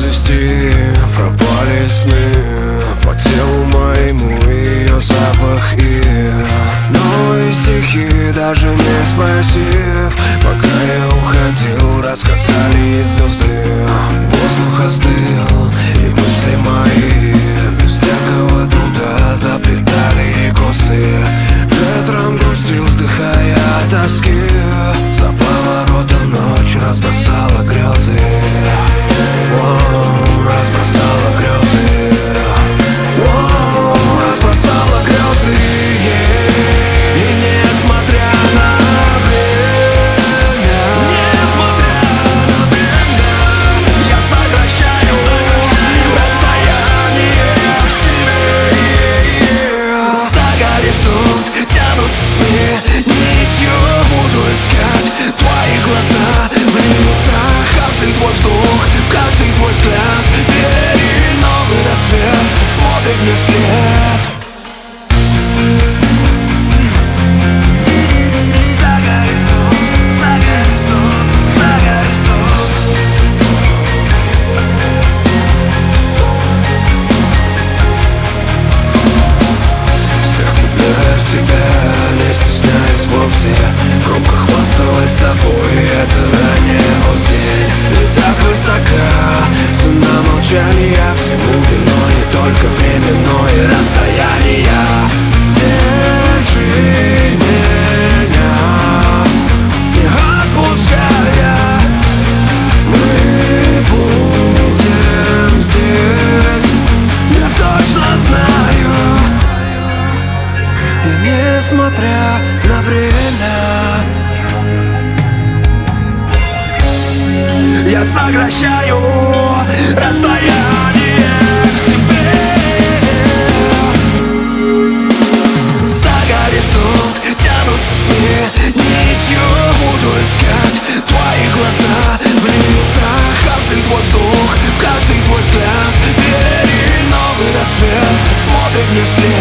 вести, пропали сны. По телу моему ее запах и новые стихи, даже не спросив. Пока я уходил, рассказали звезды. Воздух остыл, и мысли мои без всякого труда заплетали косы. Ветром грустил, вздыхая от тоски. За поворотом ночь разбросала грезы. Разбросала грезы. Разбросала грезы. И несмотря на время, я сокращаю расстояние к тебе. За горизонт тянутся сны, ничего буду искать. Твои глаза вливаются в каждый твой вздох, в каждый твой взгляд. Двери, новый рассвет смотрит мне вслед. Громко хвасталась собой, это не осень. И так высока цена молчания. Всему виной не только время, но и расстояние. Держи меня, не отпуская. Мы будем здесь, я точно знаю. И несмотря на время, я сокращаю расстояние к тебе. За горизонт тянутся сны, ничего буду искать. Твои глаза вливаются в каждый твой вздох, в каждый твой взгляд. Двери, новый рассвет смотрит мне вслед.